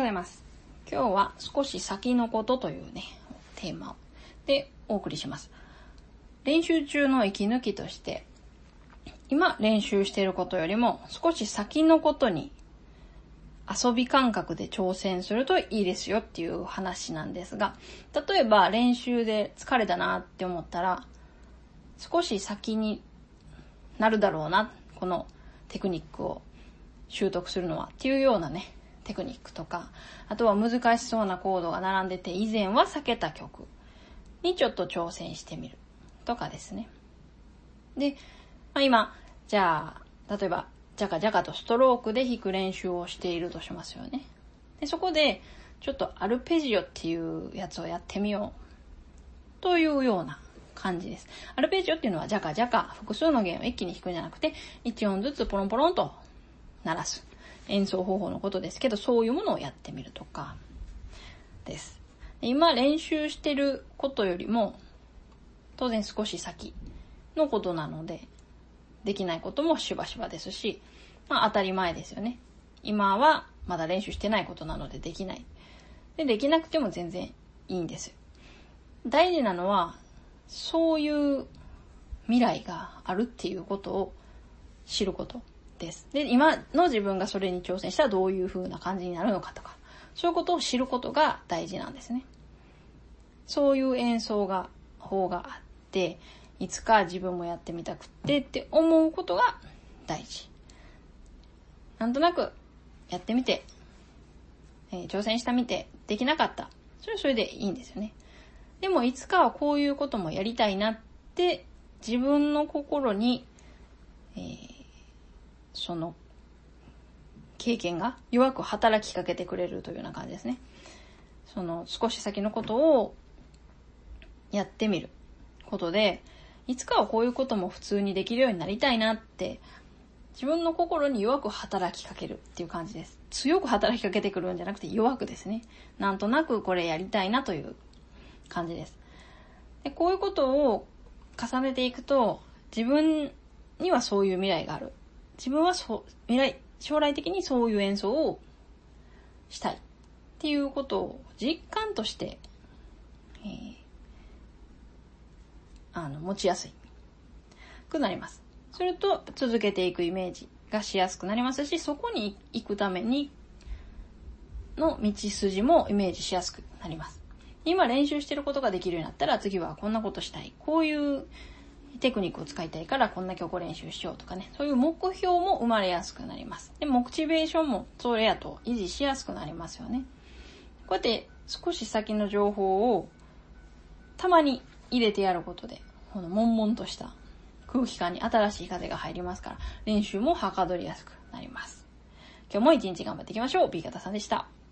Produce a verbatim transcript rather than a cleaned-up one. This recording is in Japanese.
ざいます。今日は少し先のことというね、テーマでお送りします。練習中の息抜きとして、今練習していることよりも少し先のことに遊び感覚で挑戦するといいですよっていう話なんですが、例えば練習で疲れたなって思ったら、少し先になるだろうな、このテクニックを習得するのはっていうようなね、テクニックとか、あとは難しそうなコードが並んでて以前は避けた曲にちょっと挑戦してみるとかですね。で、まあ、今、じゃあ、例えば、ジャカジャカとストロークで弾く練習をしているとしますよね。で、そこで、ちょっとアルペジオっていうやつをやってみようというような感じです。アルペジオっていうのはジャカジャカ、複数の弦を一気に弾くんじゃなくて、一音ずつポロンポロンと鳴らす演奏方法のことですけど、そういうものをやってみるとかです。今練習してることよりも、当然少し先のことなので、できないこともしばしばですし、まあ当たり前ですよね。今はまだ練習してないことなのでできない。で、できなくても全然いいんですよ。大事なのは、そういう未来があるっていうことを知ることです。で、今の自分がそれに挑戦したらどういう風な感じになるのかとか、そういうことを知ることが大事なんですね。そういう演奏が、法があって、いつか自分もやってみたくってって思うことが大事。なんとなくやってみて、えー、挑戦してみてできなかった。それはそれでいいんですよね。でもいつかはこういうこともやりたいなって自分の心に、えー、その経験が弱く働きかけてくれるというような感じですね。その少し先のことをやってみることで、いつかはこういうことも普通にできるようになりたいなって自分の心に弱く働きかけるっていう感じです。強く働きかけてくるんじゃなくて弱くですね。なんとなくこれやりたいなという感じです。で、こういうことを重ねていくと、自分にはそういう未来がある。自分はそう未来将来的にそういう演奏をしたいっていうことを実感として、えーあの持ちやすいくなります。すると続けていくイメージがしやすくなりますし、そこに行くためにの道筋もイメージしやすくなります。今練習してることができるようになったら、次はこんなことしたい、こういうテクニックを使いたいからこんな曲を練習しようとかね、そういう目標も生まれやすくなります。で、モチベーションもそれやと維持しやすくなりますよね。こうやって少し先の情報をたまに入れてやることで、この悶々とした空気感に新しい風が入りますから、練習もはかどりやすくなります。今日も一日頑張っていきましょう。B 型さんでした。